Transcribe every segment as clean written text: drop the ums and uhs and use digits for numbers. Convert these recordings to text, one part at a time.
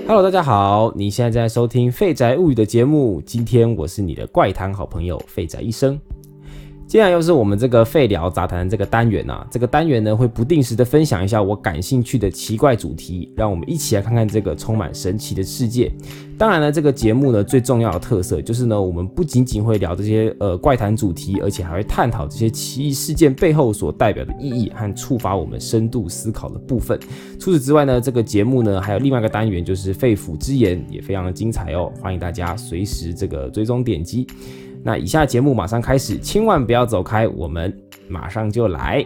Hello， 大家好，你现在在收听《废宅物语》的节目。今天我是你的怪谈好朋友废宅医生。接下来又是我们这个废聊杂谈这个单元啊，这个单元呢会不定时的分享一下我感兴趣的奇怪主题，让我们一起来看看这个充满神奇的世界。当然呢，这个节目呢最重要的特色就是呢，我们不仅仅会聊这些怪谈主题，而且还会探讨这些奇异事件背后所代表的意义和触发我们深度思考的部分。除此之外呢，这个节目呢还有另外一个单元就是肺腑之言，也非常的精彩哦，欢迎大家随时这个追踪点击。那以下节目马上开始，千万不要走开，我们马上就来。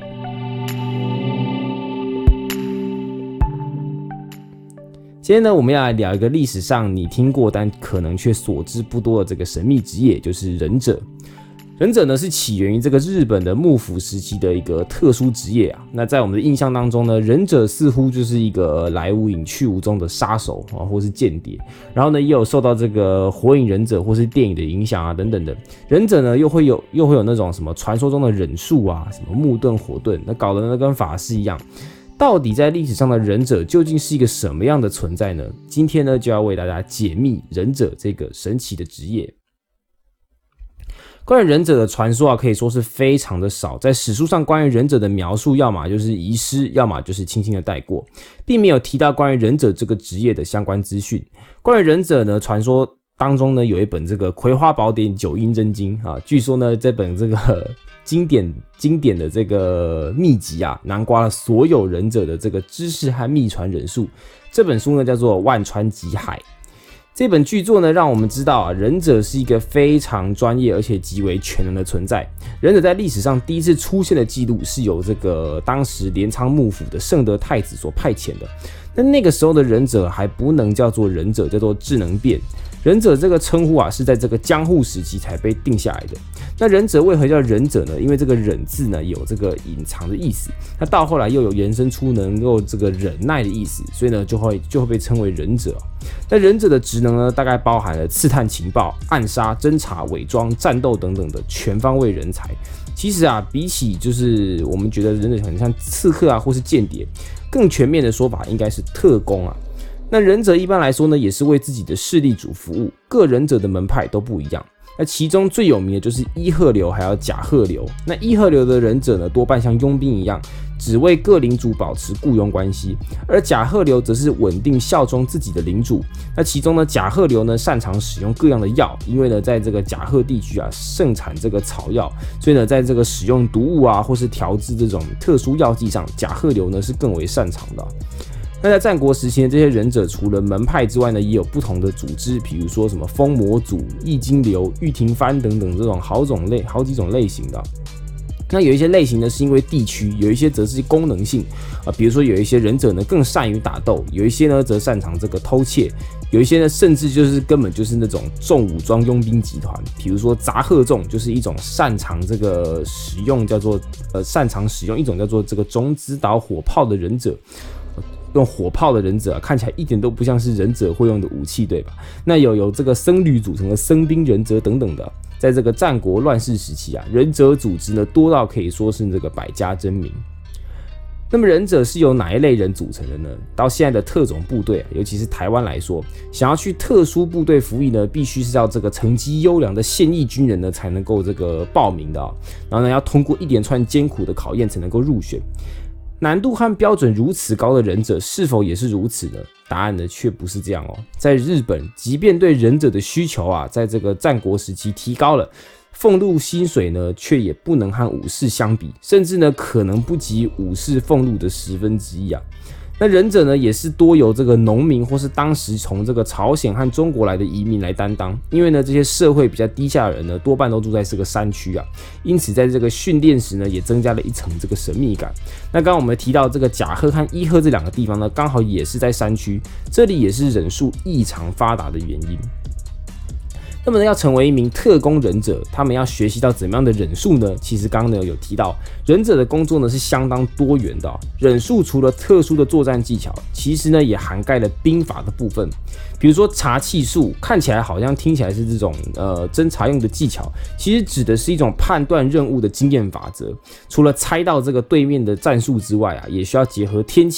今天呢，我们要来聊一个历史上你听过但可能却所知不多的这个神秘职业，就是忍者。忍者呢是起源于这个日本的幕府时期的一个特殊职业啊。那在我们的印象当中呢，忍者似乎就是一个来无影去无踪的杀手啊，或是间谍。然后呢，也有受到这个火影忍者或是电影的影响啊，等等的。忍者呢又会有那种什么传说中的忍术啊，什么木盾、火盾，那搞得呢跟法师一样。到底在历史上的忍者究竟是一个什么样的存在呢？今天呢就要为大家解密忍者这个神奇的职业。关于忍者的传说啊，可以说是非常的少。在史书上关于忍者的描述，要么就是遗失，要么就是轻轻的带过，并没有提到关于忍者这个职业的相关资讯。关于忍者呢，传说当中呢有一本这个《葵花宝典九阴真经》啊，据说呢这本这个经典的这个秘籍啊，囊括了所有忍者的这个知识和秘传忍术。这本书呢叫做《万川集海》。这本巨作呢，让我们知道啊，忍者是一个非常专业而且极为全能的存在。忍者在历史上第一次出现的记录是由这个当时镰仓幕府的圣德太子所派遣的。那个时候的忍者还不能叫做忍者，叫做智能变。忍者这个称呼啊，是在这个江户时期才被定下来的。那忍者为何叫忍者呢？因为这个忍字呢有这个隐藏的意思，那到后来又有延伸出能够这个忍耐的意思，所以呢就会被称为忍者。那忍者的职能呢，大概包含了刺探情报、暗杀、侦查、伪装、战斗等等的全方位人才。其实啊，比起就是我们觉得忍者很像刺客啊或是间谍，更全面的说法应该是特工啊。那忍者一般来说呢，也是为自己的势力主服务，各忍者的门派都不一样。那其中最有名的就是伊贺流还有甲贺流。那伊贺流的忍者呢，多半像佣兵一样，只为各领主保持雇佣关系，而甲贺流则是稳定效忠自己的领主。那其中呢，甲贺流呢擅长使用各样的药，因为呢在这个甲贺地区啊盛产这个草药，所以呢在这个使用毒物啊或是调制这种特殊药剂上，甲贺流呢是更为擅长的。那在战国时期的这些忍者，除了门派之外呢，也有不同的组织，比如说什么风魔组、易经流、玉庭番等等这种好几种类型的。那有一些类型呢是因为地区，有一些则是功能性比如说有一些忍者呢更善于打斗，有一些呢则擅长这个偷窃，有一些呢甚至就是根本就是那种重武装佣兵集团，比如说杂贺众就是一种擅长这个使用一种叫做这个种子岛火炮的忍者。用火炮的忍者看起来一点都不像是忍者会用的武器，对吧？那有这个僧侣组成的僧兵忍者等等的，在这个战国乱世时期啊，忍者组织呢多到可以说是这个百家争鸣。那么忍者是由哪一类人组成的呢？到现在的特种部队尤其是台湾来说，想要去特殊部队服役呢，必须是要这个成绩优良的现役军人呢才能够这个报名的然后呢要通过一连串艰苦的考验才能够入选。难度和标准如此高的忍者是否也是如此呢？答案呢却不是这样在日本，即便对忍者的需求在这个战国时期提高了，俸禄薪水呢却也不能和武士相比，甚至呢可能不及武士俸禄的1/10那忍者呢，也是多由这个农民或是当时从这个朝鲜和中国来的移民来担当，因为呢，这些社会比较低下的人呢，多半都住在这个山区因此在这个训练时呢，也增加了一层这个神秘感。那刚刚我们提到这个甲贺和伊贺这两个地方呢，刚好也是在山区，这里也是忍术异常发达的原因。那么呢，要成为一名特工忍者，他们要学习到怎么样的忍术呢？其实刚刚呢有提到，忍者的工作呢是相当多元的忍术除了特殊的作战技巧，其实呢也涵盖了兵法的部分。比如说查气术，看起来好像听起来是这种侦查用的技巧，其实指的是一种判断任务的经验法则。除了猜到这个对面的战术之外也需要结合天气、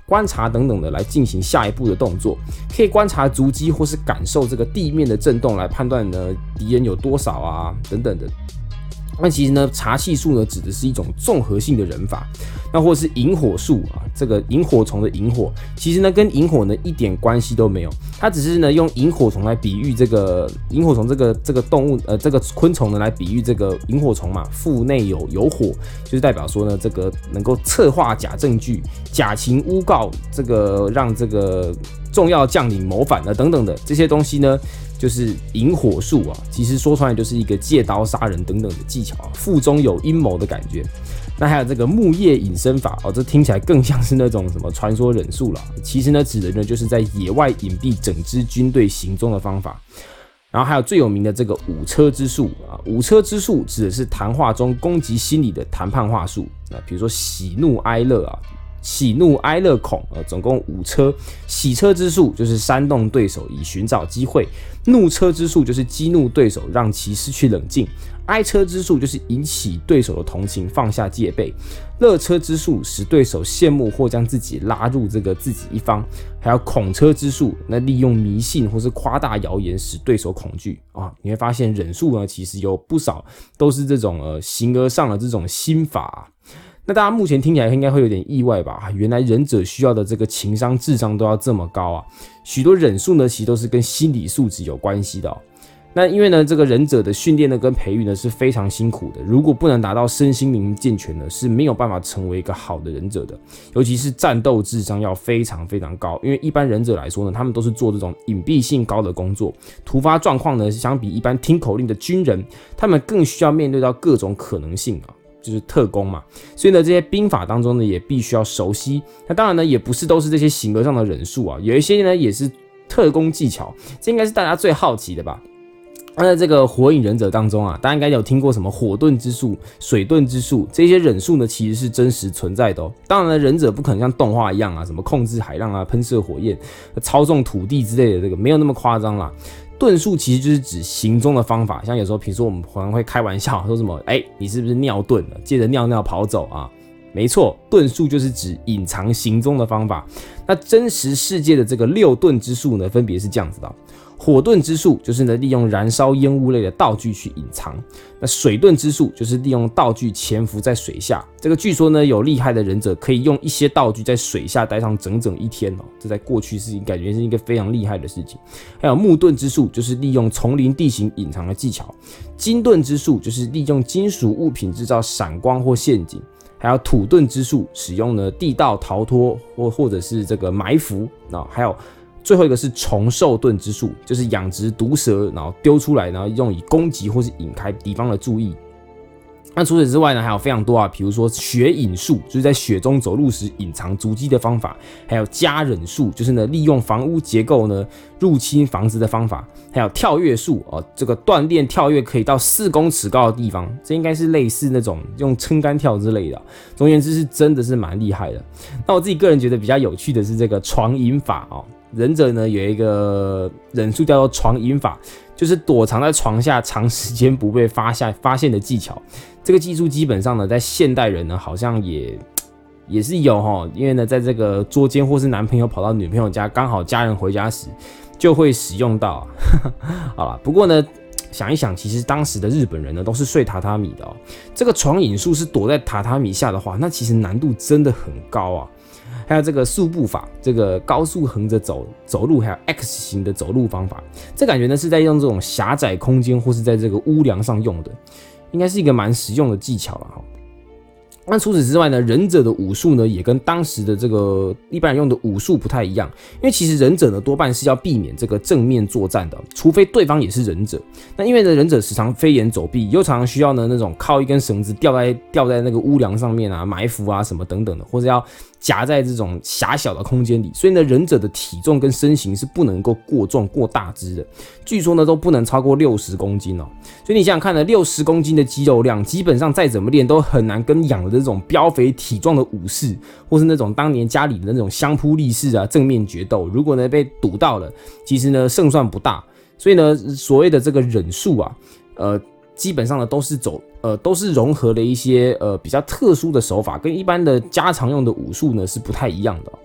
观察等等的来进行下一步的动作，可以观察足迹或是感受这个地面的震动来判断呢敌人有多少啊等等的。那其实呢，查气术呢指的是一种综合性的人法，那或者是萤火术啊，这个萤火虫的萤火，其实呢跟萤火呢一点关系都没有，它只是呢用萤火虫来比喻这个萤火虫这个动物这个昆虫呢来比喻这个萤火虫嘛，腹内有火，就是代表说呢这个能够策划假证据、假情诬告，这个让这个重要将领谋反等等的这些东西呢。就是萤火术啊，其实说穿了就是一个借刀杀人等等的技巧啊，腹中有阴谋的感觉。那还有这个木叶隐身法哦，这听起来更像是那种什么传说忍术了。其实呢，指的呢就是在野外隐蔽整支军队行踪的方法。然后还有最有名的这个五车之术啊，五车之术指的是谈话中攻击心理的谈判话术。那比如说喜怒哀乐啊。喜怒哀乐恐总共5车。喜车之术就是煽动对手以寻找机会，怒车之术就是激怒对手让其失去冷静，哀车之术就是引起对手的同情放下戒备，乐车之术使对手羡慕或将自己拉入这个自己一方，还有恐车之术，那利用迷信或是夸大谣言使对手恐惧啊。你会发现忍术呢其实有不少都是这种形而上的这种心法那大家目前听起来应该会有点意外吧？原来忍者需要的这个情商、智商都要这么高啊！许多忍术呢，其实都是跟心理素质有关系的那因为呢，这个忍者的训练呢跟培育呢是非常辛苦的，如果不能达到身心灵健全呢，是没有办法成为一个好的忍者的。尤其是战斗智商要非常非常高，因为一般忍者来说呢，他们都是做这种隐蔽性高的工作，突发状况呢，相比一般听口令的军人，他们更需要面对到各种可能性就是特工嘛，所以呢，这些兵法当中呢，也必须要熟悉。那当然呢，也不是都是这些形而上的忍术有一些呢也是特工技巧，这应该是大家最好奇的吧。那在这个火影忍者当中大家应该有听过什么火遁之术、水遁之术，这些忍术呢其实是真实存在的当然呢，忍者不可能像动画一样什么控制海浪喷射火焰、操纵土地之类的，这个没有那么夸张啦。遁术其实就是指行踪的方法，像有时候比如说我们可能会开玩笑说什么你是不是尿遁了，借着尿尿跑走没错，遁术就是指隐藏行踪的方法。那真实世界的这个6遁之术呢，分别是这样子的火遁之术就是呢利用燃烧烟雾类的道具去隐藏，那水遁之术就是利用道具潜伏在水下。这个据说呢有厉害的忍者可以用一些道具在水下待上整整1天这在过去是感觉是一个非常厉害的事情。还有木遁之术就是利用丛林地形隐藏的技巧，金遁之术就是利用金属物品制造闪光或陷阱。还有土遁之术，使用呢地道逃脱或者是这个埋伏还有最后一个是虫兽遁之术，就是养殖毒蛇，然后丢出来，然后用以攻击或是引开敌方的注意。那除此之外呢，还有非常多比如说雪隐术，就是在雪中走路时隐藏足迹的方法；还有加忍术，就是呢利用房屋结构呢入侵房子的方法；还有跳跃术这个锻炼跳跃可以到4公尺高的地方，这应该是类似那种用撑杆跳之类的总而言之是真的是蛮厉害的。那我自己个人觉得比较有趣的是这个床隐法忍者呢有一个忍术叫做床隐法，就是躲藏在床下长时间不被发现的技巧。这个技术基本上呢，在现代人呢好像也是有因为呢，在这个捉奸或是男朋友跑到女朋友家，刚好家人回家时就会使用到好啦，不过呢，想一想，其实当时的日本人呢都是睡榻榻米的这个床隐术是躲在榻榻米下的话，那其实难度真的很高还有这个速步法，这个高速横着走路，还有 X 型的走路方法，这感觉呢是在用这种狭窄空间或是在这个屋梁上用的，应该是一个蛮实用的技巧啦那除此之外呢，忍者的武术呢也跟当时的这个一般人用的武术不太一样，因为其实忍者呢多半是要避免这个正面作战的，除非对方也是忍者。那因为呢忍者时常飞檐走壁，又常常需要呢那种靠一根绳子吊在那个屋梁上面埋伏什么等等的，或者要夹在这种狭小的空间里，所以呢忍者的体重跟身形是不能够过重过大只的，据说呢都不能超过60公斤所以你想想看呢，60公斤的肌肉量，基本上再怎么练都很难跟养的这种膘肥体壮的武士，或是那种当年家里的那种相扑力士正面决斗，如果呢被堵到了，其实呢胜算不大。所以呢所谓的这个忍术基本上呢都是融合了一些比较特殊的手法，跟一般的家常用的武术呢是不太一样的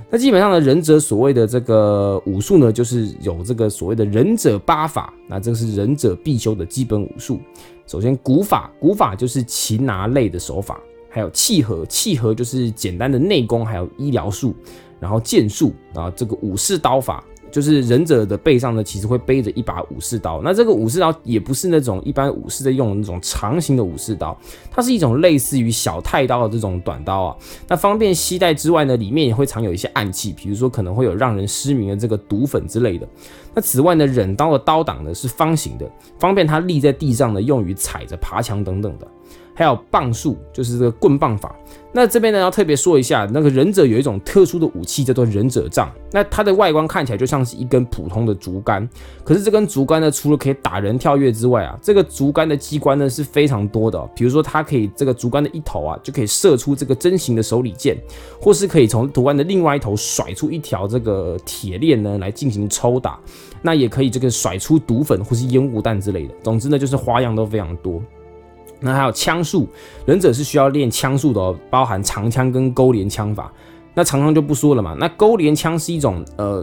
那基本上呢，忍者所谓的这个武术呢，就是有这个所谓的忍者八法，那这个是忍者必修的基本武术。首先古法就是擒拿类的手法，还有契合就是简单的内功，还有医疗术，然后剑术，然后这个武士刀法。就是忍者的背上呢，其实会背着一把武士刀。那这个武士刀也不是那种一般武士在用的那种长形的武士刀，它是一种类似于小太刀的这种短刀啊。那方便携带之外呢，里面也会藏有一些暗器，比如说可能会有让人失明的这个毒粉之类的。那此外呢，忍刀的刀挡呢是方形的，方便它立在地上呢，用于踩着爬墙等等的。还有棒术，就是这个棍棒法。那这边呢要特别说一下，那个忍者有一种特殊的武器叫做忍者杖。那它的外观看起来就像是一根普通的竹竿，可是这根竹竿呢，除了可以打人跳跃之外啊，这个竹竿的机关呢是非常多的比如说它可以这个竹竿的一头啊，就可以射出这个针形的手里剑，或是可以从竹竿的另外一头甩出一条这个铁链呢来进行抽打。那也可以这个甩出毒粉或是烟雾弹之类的。总之呢，就是花样都非常多。那还有枪术，忍者是需要练枪术的包含长枪跟钩镰枪法。那长枪就不说了嘛，那钩镰枪是一种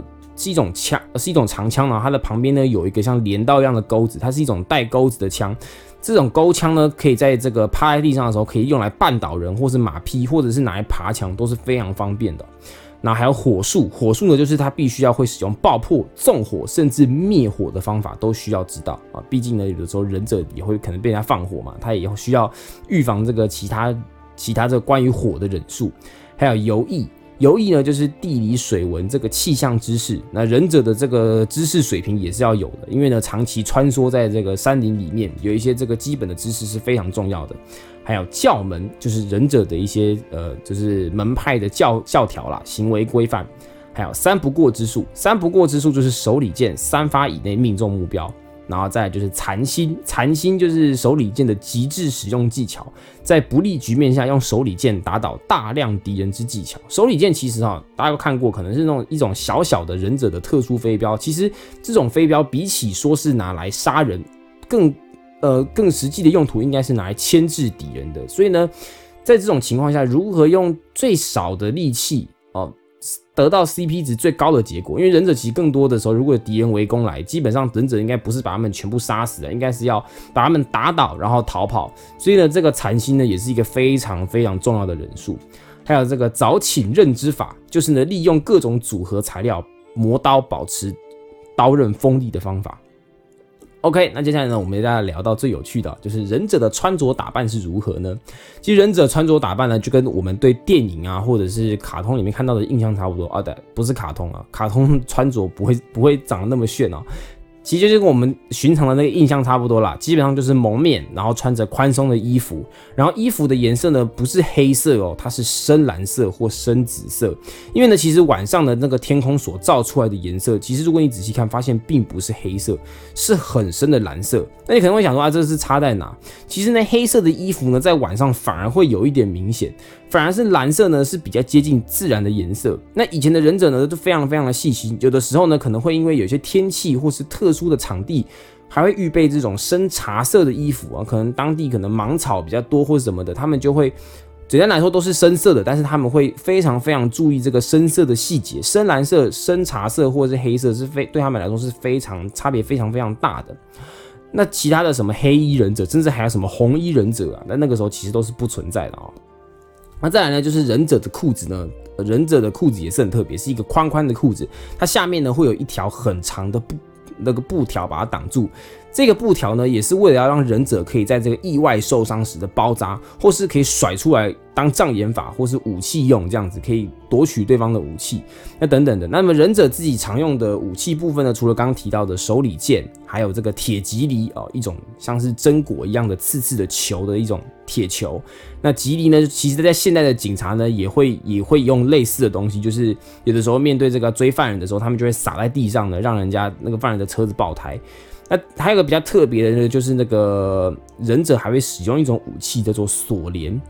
长枪，然后它的旁边呢有一个像镰刀一样的钩子，它是一种带钩子的枪。这种钩枪呢，可以在这个趴在地上的时候，可以用来绊倒人，或是马匹，或者是拿来爬墙，都是非常方便的。然后还有火术呢，就是它必须要会使用爆破、纵火，甚至灭火的方法，都需要知道啊。毕竟呢，有的时候忍者也会可能被人家放火嘛，他也需要预防这个其他这个关于火的忍术。还有游艺呢，就是地理水文这个气象知识。那忍者的这个知识水平也是要有的，因为呢，长期穿梭在这个山林里面，有一些这个基本的知识是非常重要的。还有教门，就是忍者的一些就是门派的教条啦，行为规范。还有三不过之术就是手里剑3发以内命中目标。然后再来就是残心就是手里剑的极致使用技巧，在不利局面下用手里剑打倒大量敌人之技巧。手里剑其实大家有看过，可能是那种一种小小的忍者的特殊飞镖。其实这种飞镖比起说是拿来杀人，更实际的用途应该是拿来牵制敌人的。所以呢，在这种情况下，如何用最少的力气得到 CP 值最高的结果？因为忍者其实更多的时候，如果有敌人围攻来，基本上忍者应该不是把他们全部杀死的，应该是要把他们打倒，然后逃跑。所以呢，这个残心呢，也是一个非常非常重要的忍术。还有这个早请刃之法，就是呢，利用各种组合材料磨刀，保持刀刃锋利的方法。OK， 那接下来呢，我们大家聊到最有趣的，就是忍者的穿着打扮是如何呢？其实忍者穿着打扮呢，就跟我们对电影啊，或者是卡通里面看到的印象差不多啊。对，不是卡通啊，卡通穿着不会长得那么炫哦。其实就跟我们寻常的那个印象差不多啦，基本上就是蒙面，然后穿着宽松的衣服，然后衣服的颜色呢不是黑色哦，它是深蓝色或深紫色。因为呢，其实晚上的那个天空所照出来的颜色，其实如果你仔细看，发现并不是黑色，是很深的蓝色。那你可能会想说啊，这是差在哪？其实呢，黑色的衣服呢，在晚上反而会有一点明显。反而是蓝色呢是比较接近自然的颜色。那以前的忍者呢都非常非常的细心，有的时候呢可能会因为有些天气或是特殊的场地，还会预备这种深茶色的衣服啊，可能当地可能芒草比较多或什么的，他们就会简单来说都是深色的，但是他们会非常非常注意这个深色的细节，深蓝色、深茶色或者是黑色是对他们来说是非常差别非常非常大的。那其他的什么黑衣忍者，甚至还有什么红衣忍者啊，那个时候其实都是不存在的哦。那再来呢，就是忍者的裤子呢，忍者的裤子也是很特别，是一个宽宽的裤子，它下面呢会有一条很长的布条把它挡住。这个布条呢，也是为了要让忍者可以在这个意外受伤时的包扎，或是可以甩出来当障眼法，或是武器用，这样子可以夺取对方的武器，那等等的。那么忍者自己常用的武器部分呢，除了刚刚提到的手里剑，还有这个铁蒺藜一种像是榛果一样的刺刺的球的一种铁球。那蒺藜呢，其实在现代的警察呢，也会用类似的东西，就是有的时候面对这个追犯人的时候，他们就会撒在地上呢，让人家那个犯人的车子爆胎。那还有一个比较特别的呢，就是那个忍者还会使用一种武器叫做锁镰。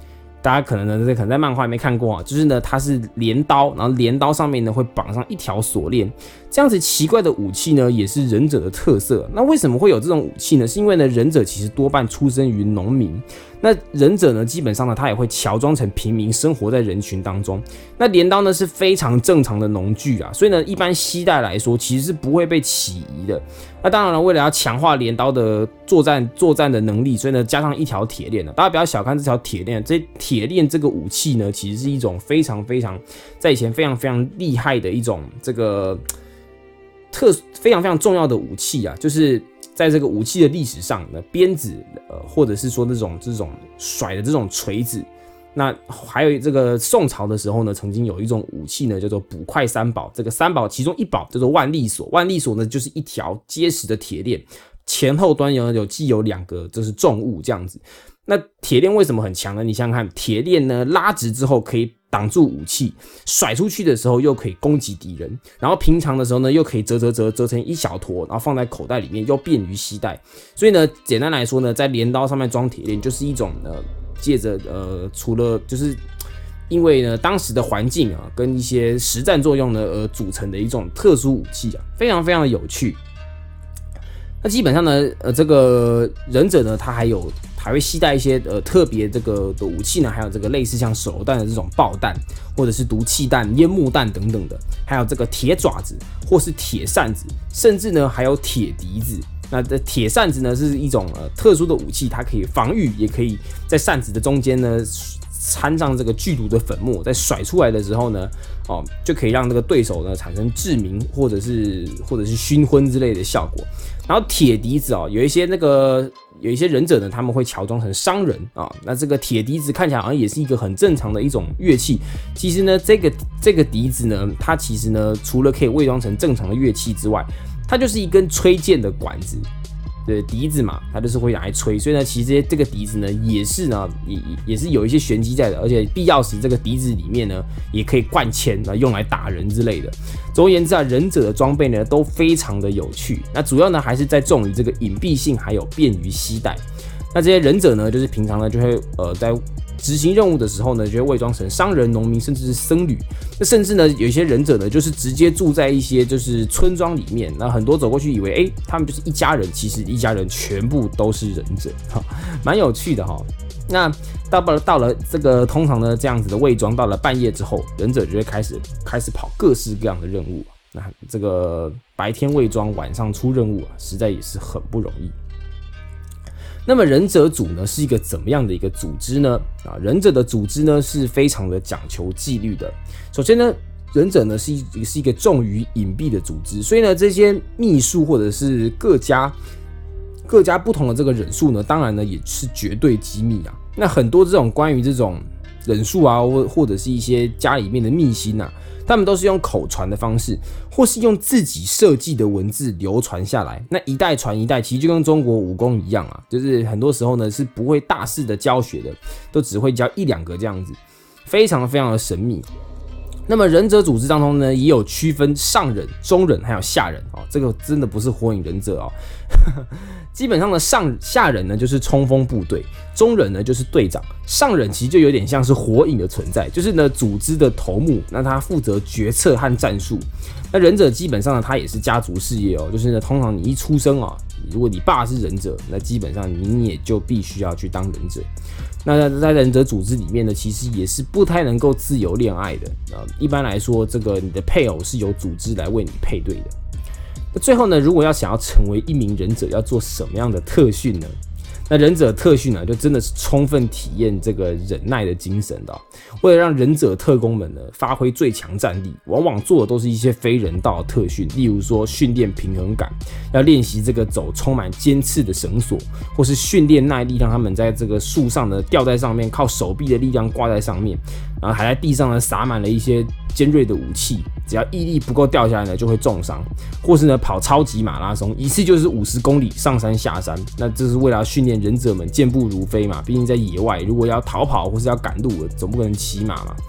大家可能在漫画里面看过啊，就是呢它是镰刀，然后镰刀上面呢会绑上一条锁链，这样子奇怪的武器呢也是忍者的特色。那为什么会有这种武器呢？是因为呢忍者其实多半出生于农民，那忍者呢基本上呢他也会乔装成平民，生活在人群当中。那镰刀呢是非常正常的农具啊，所以呢一般携带来说其实是不会被起疑的。那当然了，为了要强化镰刀的作战的能力，所以呢加上一条铁链呢，大家不要小看这条铁链，铁链这个武器呢其实是一种非常在以前非常厉害的一种这个非常重要的武器啊，就是在这个武器的历史上呢，鞭子或者是说这种甩的这种锤子。那还有这个宋朝的时候呢，曾经有一种武器呢，叫做捕快三宝。这个三宝其中一宝叫做万历锁，万历锁呢就是一条结实的铁链，前后端既有2个就是重物这样子。那铁链为什么很强呢？你想想看，铁链呢拉直之后可以挡住武器，甩出去的时候又可以攻击敌人，然后平常的时候呢又可以折成一小坨，然后放在口袋里面，又便于携带。所以呢，简单来说呢，在镰刀上面装铁链就是一种借着除了就是因为呢当时的环境啊跟一些实战作用呢而组成的一种特殊武器啊，非常的有趣。那基本上呢这个忍者呢他还会携带一些特别这个的武器呢，还有这个类似像手榴弹的这种爆弹，或者是毒气弹、烟幕弹等等的，还有这个铁爪子或是铁扇子，甚至呢还有铁笛子。那这铁扇子呢是一种特殊的武器，它可以防御，也可以在扇子的中间呢掺上这个剧毒的粉末，在甩出来的时候呢，就可以让这个对手呢产生致命或者是熏昏之类的效果。然后铁笛子有一些忍者呢，他们会乔装成商人啊。那这个铁笛子看起来好像也是一个很正常的一种乐器。其实呢，这个笛子呢，它其实呢，除了可以伪装成正常的乐器之外，它就是一根吹箭的管子。对，笛子嘛，它就是会拿来吹，所以呢，其实这个笛子呢，也是有一些玄机在的，而且必要时这个笛子里面呢，也可以灌铅，用来打人之类的。总而言之啊，忍者的装备呢都非常的有趣，那主要呢还是在重于这个隐蔽性，还有便于携带。那这些忍者呢，就是平常呢就会在执行任务的时候呢，就会伪装成商人、农民，甚至是僧侣。那甚至呢，有一些忍者呢，就是直接住在一些就是村庄里面。那很多走过去以为，他们就是一家人，其实一家人全部都是忍者，蛮有趣的哈。那到了这个通常呢这样子的伪装，到了半夜之后，忍者就会开始跑各式各样的任务。那这个白天伪装，晚上出任务实在也是很不容易。那么忍者组呢是一个怎么样的一个组织呢？忍者的组织呢是非常的讲求纪律的。首先呢，忍者呢是一个重于隐蔽的组织，所以呢这些秘术或者是各家不同的这个忍术呢，当然呢也是绝对机密啊。那很多这种关于这种忍术啊，或者是一些家里面的秘辛啊，他们都是用口传的方式，或是用自己设计的文字流传下来。那一代传一代，其实就跟中国武功一样啊，就是很多时候呢是不会大肆的教学的，都只会教1-2个这样子，非常的神秘。那么忍者组织当中呢，也有区分上忍、中忍还有下忍哦，这个真的不是火影忍者哦。基本上呢，下忍呢就是冲锋部队，中忍呢就是队长，上忍其实就有点像是火影的存在，就是呢组织的头目，那他负责决策和战术。那忍者基本上呢，他也是家族事业哦，就是呢通常你一出生啊，如果你爸是忍者，那基本上你也就必须要去当忍者。那在忍者组织里面呢，其实也是不太能够自由恋爱的。一般来说，这个你的配偶是由组织来为你配对的。那最后呢，如果想要成为一名忍者，要做什么样的特训呢？那忍者特训呢，就真的是充分体验这个忍耐的精神的。为了让忍者特工们呢发挥最强战力，往往做的都是一些非人道的特训，例如说训练平衡感，要练习这个走充满尖刺的绳索，或是训练耐力，让他们在这个树上呢吊在上面，靠手臂的力量挂在上面，然后还在地上呢撒满了一些尖锐的武器，只要毅力不够掉下来呢就会重伤，或是呢跑超级马拉松，一次就是50公里上山下山。那这是为了训练忍者们健步如飞嘛，毕竟在野外如果要逃跑或是要赶路，总不可能骑马嘛。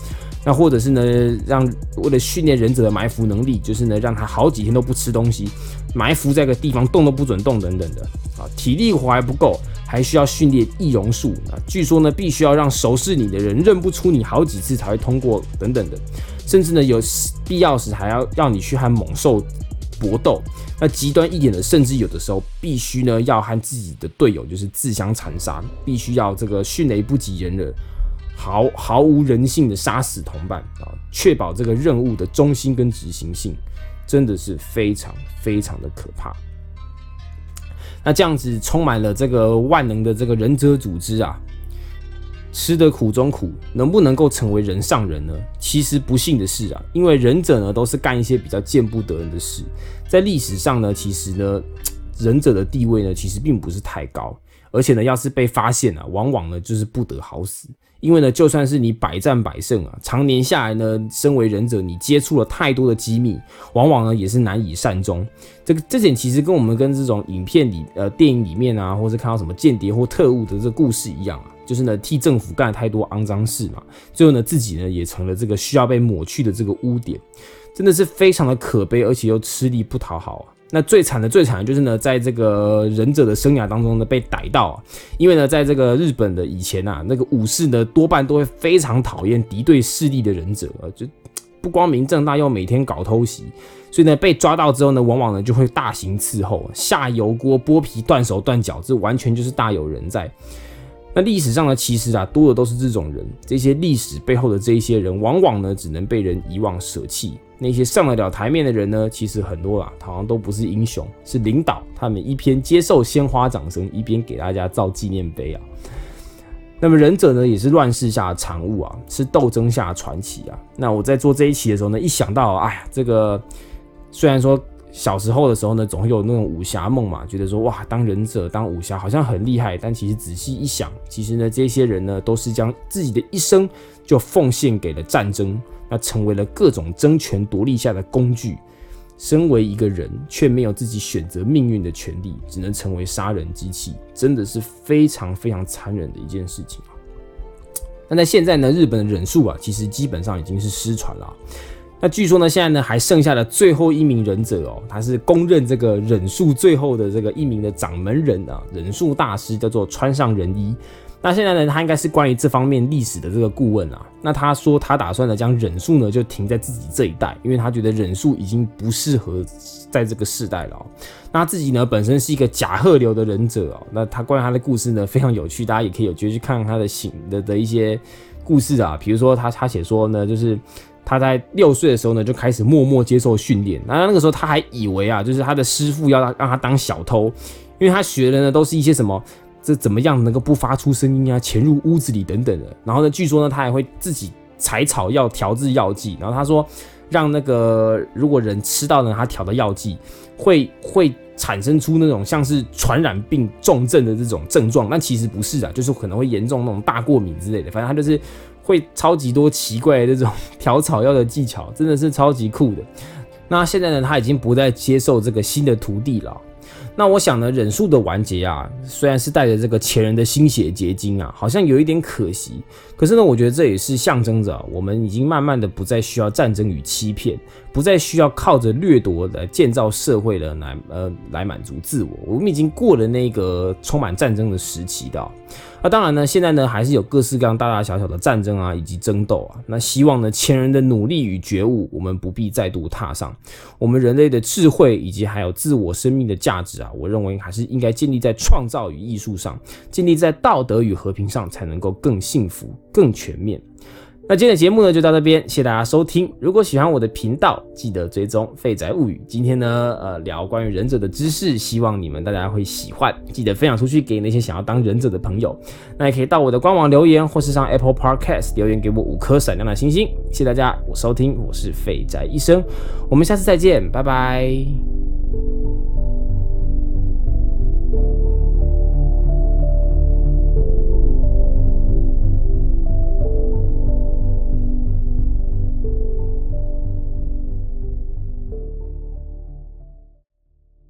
那或者是呢，为了训练忍者的埋伏能力，就是呢让他好几天都不吃东西，埋伏在一个地方动都不准动等等的啊，体力活还不够，还需要训练易容术啊，据说呢必须要让熟视你的人认不出你好几次才会通过等等的，甚至呢有必要时还要你去和猛兽搏斗。那极端一点的，甚至有的时候必须呢要和自己的队友就是自相残杀，必须要这个迅雷不及掩耳，毫无人性的杀死同伴啊，确保这个任务的忠心跟执行性，真的是非常非常的可怕。那这样子充满了这个万能的这个忍者组织啊，吃得苦中苦，能不能够成为人上人呢？其实不幸的是啊，因为忍者呢都是干一些比较见不得人的事，在历史上呢，其实呢忍者的地位呢其实并不是太高，而且呢要是被发现啊，往往呢就是不得好死。因为呢，就算是你百战百胜啊，常年下来呢，身为忍者，你接触了太多的机密，往往呢也是难以善终。这点其实跟我们跟这种影片里电影里面啊，或是看到什么间谍或特务的这个故事一样啊，就是呢替政府干了太多肮脏事嘛，最后呢自己呢也成了这个需要被抹去的这个污点，真的是非常的可悲，而且又吃力不讨好啊。那最惨的就是呢，在这个忍者的生涯当中呢被逮到啊，因为呢，在这个日本的以前啊，那个武士呢多半都会非常讨厌敌对势力的忍者啊，就不光明正大，又每天搞偷袭，所以呢被抓到之后呢，往往呢就会大刑伺候，下油锅剥皮断手断脚，这完全就是大有人在。那历史上呢，其实啊多的都是这种人，这些历史背后的这一些人，往往呢只能被人遗忘舍弃。那些上得了台面的人呢，其实很多好像都不是英雄，是领导，他们一边接受鲜花掌声，一边给大家造纪念碑啊。那么忍者呢，也是乱世下的产物啊，是斗争下的传奇啊。那我在做这一期的时候呢，一想到，哎呀，这个虽然说小时候的时候呢，总会有那种武侠梦嘛，觉得说哇，当忍者当武侠好像很厉害，但其实仔细一想，其实呢，这些人呢，都是将自己的一生就奉献给了战争。那成为了各种争权夺利下的工具，身为一个人却没有自己选择命运的权利，只能成为杀人机器，真的是非常非常残忍的一件事情啊。那在现在呢，日本的忍术啊，其实基本上已经是失传了。那据说呢，现在呢还剩下了最后一名忍者哦，他是公认这个忍术最后的这个一名的掌门人啊，忍术大师叫做川上仁一。那现在呢，他应该是关于这方面历史的这个顾问啊。那他说他打算呢将忍术呢就停在自己这一代，因为他觉得忍术已经不适合在这个世代了哦。那他自己呢本身是一个甲贺流的忍者哦。那他关于他的故事呢非常有趣，大家也可以有机会去看看他的一些故事啊。比如说他写说呢，就是他在6岁的时候呢就开始默默接受训练。那个时候他还以为啊，就是他的师父要让他当小偷，因为他学的呢都是一些什么。这怎么样能够不发出声音啊？潜入屋子里等等的。然后呢，据说呢，他还会自己采草药调制药剂。然后他说，让那个如果人吃到呢他调的药剂，会产生出那种像是传染病重症的这种症状，但其实不是啊，就是可能会严重那种大过敏之类的。反正他就是会超级多奇怪的这种调草药的技巧，真的是超级酷的。那现在呢，他已经不再接受这个新的徒弟了。那我想呢，忍术的完结啊，虽然是带着这个前人的心血结晶啊，好像有一点可惜。可是呢，我觉得这也是象征着我们已经慢慢的不再需要战争与欺骗，不再需要靠着掠夺来建造社会的来满足自我。我们已经过了那个充满战争的时期的。那当然呢，现在呢还是有各式各样大大小小的战争啊，以及争斗啊。那希望呢前人的努力与觉悟，我们不必再度踏上。我们人类的智慧以及还有自我生命的价值啊，我认为还是应该建立在创造与艺术上，建立在道德与和平上，才能够更幸福、更全面。那今天的节目呢就到这边，谢谢大家收听。如果喜欢我的频道，记得追踪废宅物语。今天呢聊关于忍者的知识，希望你们大家会喜欢，记得分享出去给那些想要当忍者的朋友。那也可以到我的官网留言，或是上 Apple Podcast 留言给我5颗闪亮的星星。谢谢大家，我收听，我是废宅医生，我们下次再见，拜拜。